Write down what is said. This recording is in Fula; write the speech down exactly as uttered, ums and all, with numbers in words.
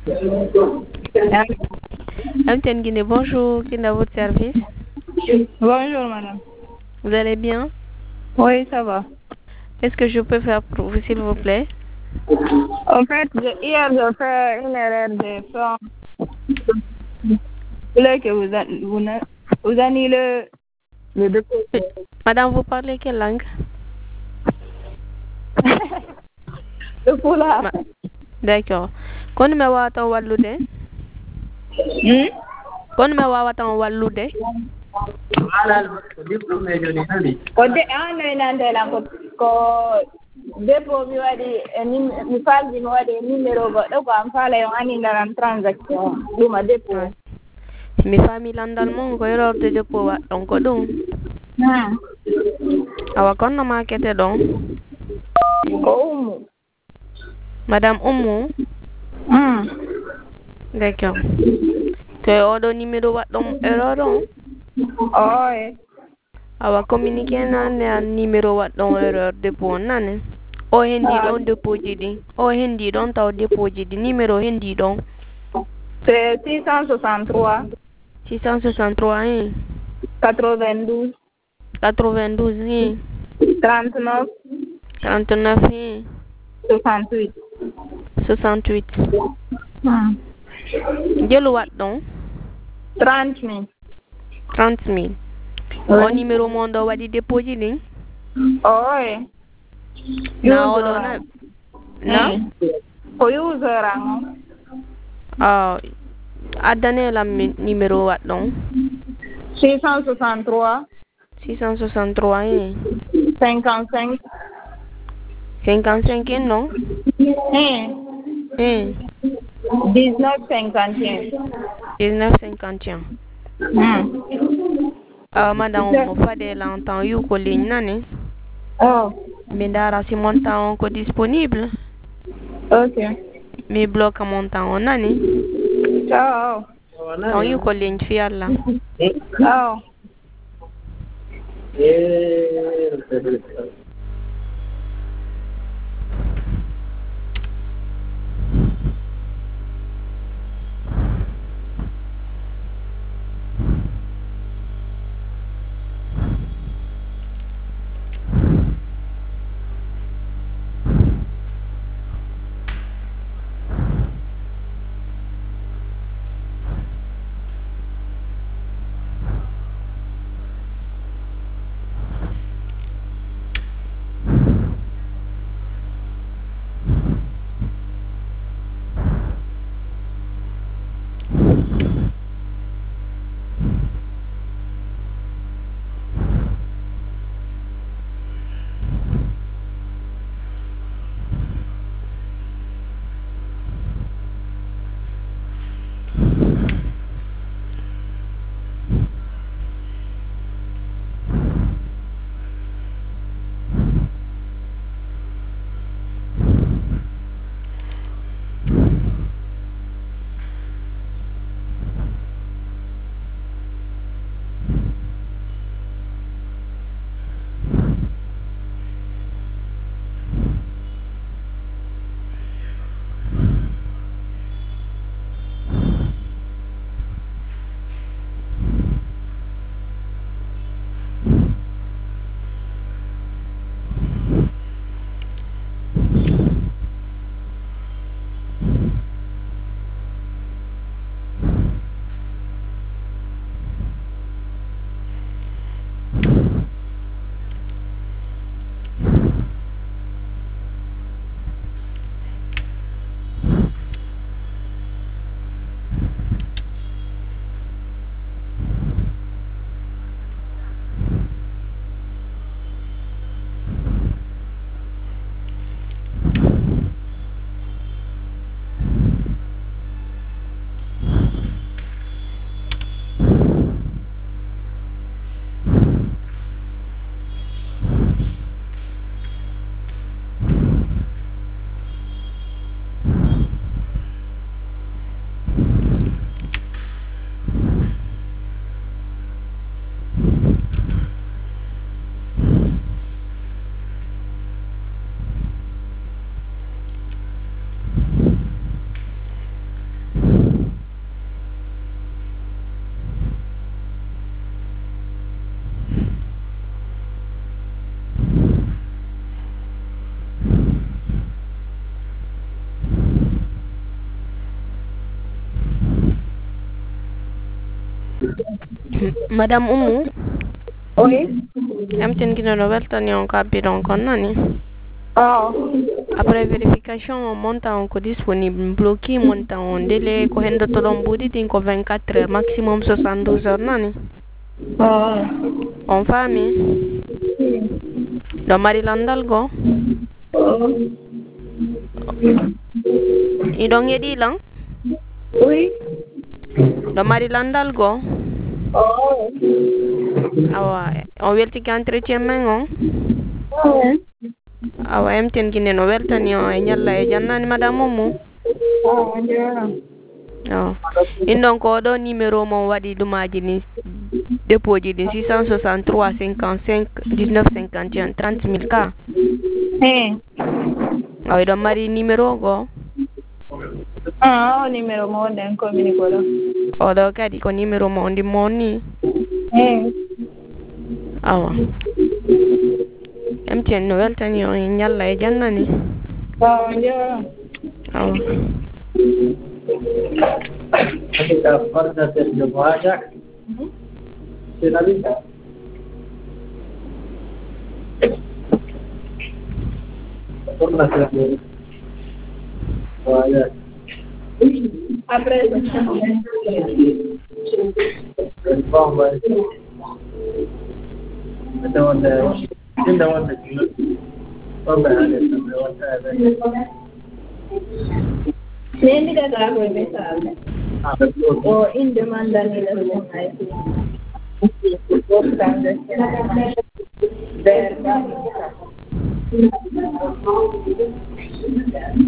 M T N Guinée, bonjour, qui est à votre service? Bonjour madame. Vous allez bien? Oui, ça va. Qu'est-ce que je peux faire pour vous, s'il vous plaît? En fait, je- hier, j'ai fait une erreur de forme. Je voulais que vous, a- vous, ne- vous annulez le dépôt. Oui. Madame, vous parlez quelle langue? Le poula. Ma- D'accord. Kon me wawata wallude? Hmm? Kon me wawata wallude? Ko de an nante lan ko ko dépôt mi waɗi e nim mi faldi mi waɗi e numéro goɗɗo ko am faala yon anindaran transaction ɗuma dépôt. Mi faami landal mon ko erreur de dépôt waɗɗon ko ɗum. Hmm. Awa konno makete ɗon? Ko ummu. Madame Oumou? Hmm. D'accord. To e oɗo numéro waɗɗon erreur on? Oye. Awa communiqué nane an numéro waɗɗon erreur dépôt on nane? O hendi ɗon dépôt ji ɗin. O hendi ɗon taw dépôt ji ɗi numéro hendi ɗon. C'est six cent soixante-trois six cent soixante-trois hein? quatre-vingt-douze quatre-vingt-douze hein? trente-neuf trente-neuf hein? soixante-huit. soixante-huit. Hmm. Jelu waɗɗon? trente mille. trente mille. Oui. O numéro mon ɗo waɗi dépôt ji ɗin? Oye. Na oɗo na? Na? Ko user an o. Ah, addanelam mi numéro waɗɗon? six cent soixante-trois six cent soixante-trois hein? cinquante-cinq cinquante-cinq hein, non? hein Hein? dix-neuf cinquante et un. dix-neuf cinquante et un. Hmm. Ah, madame, mo fade l'entend yu ko ligne nane? Oh, Mi dara si montant on ko disponible? ok. Mi bloque montant on nane? Ciao. Tan yu ko ligne fi Allah. Ciao. Madame Oumou. Oui. Amten kino no weltani on kabidon kon nani. Oh. Après vérification on montant ko disponible bloqué montant on délai ko hendo to don budi tin ko vingt-quatre heures maximum soixante-douze heures nani. Oh. On fami. Do mari landal go. Oh. Idong yedi lang. Oui. Do mari landal go. Oh. Awa on welti ki entretien mengo. Oh. Awa emten kine no weltani o e nyalla e jannani madame Oumou. Oh, yeah. Oh. Indon ko do numéro mon wadi dumaji ni dépôt ji din six cent soixante-trois cinquante-cinq dix-neuf cinquante et un trente mille ka. Eh. Awa do mari numéro go. Ah, o numéro mo den communique wala. O do kadi ko numéro mo ndi moni. Eh. Awa. Emten no weltani o e nyalla e jannani. Oh, yeah. Awa. Kita pada tes jawab. Sila bisa. Pernah saya. Wah. Après ça. Bom, vai. Ada onda. Ada onda. Bom, ada onda. Nendi ka ka ko be sa. O in demanda ni la sai. Verga.